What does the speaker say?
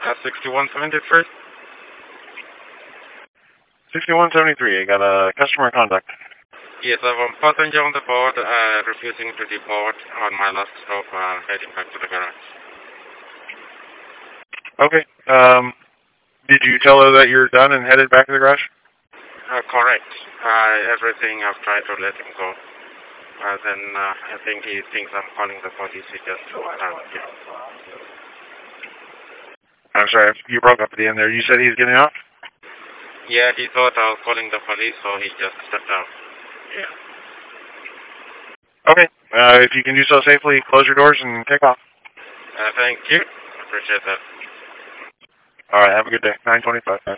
6173. 6173, I got a customer contact. Yes, I have a passenger on the board refusing to depart on my last stop, heading back to the garage. Okay. Did you tell her that you're done and headed back to the garage? Correct. Everything I've tried to let him go. Then I think he thinks I'm calling the police. He just yeah. I'm sorry, you broke up at the end there. You said he's getting off? Yeah, he thought I was calling the police, so he just stepped out. Yeah. Okay. If you can do so safely, close your doors and take off. Thank you. Appreciate that. All right, have a good day. 925.